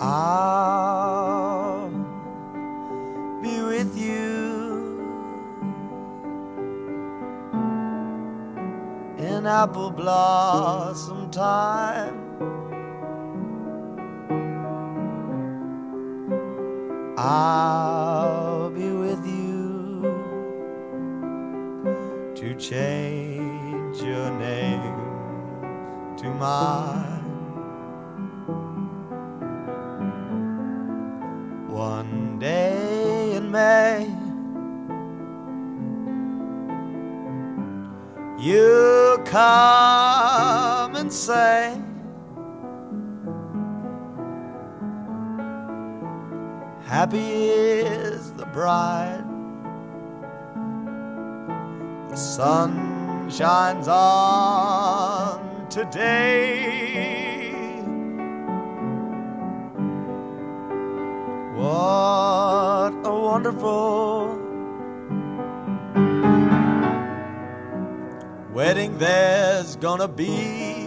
I'll be with you in apple blossom time. I'll be with you to change your name to mine. One day in May, you come and say, happy is the bride. The sun shines on today. What a wonderful wedding there's gonna be.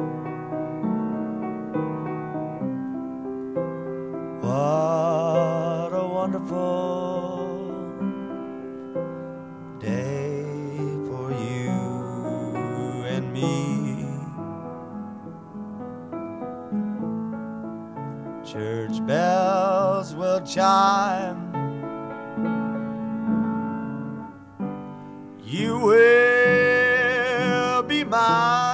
What a wonderful day for you and me. Church bells will chime. You will be mine.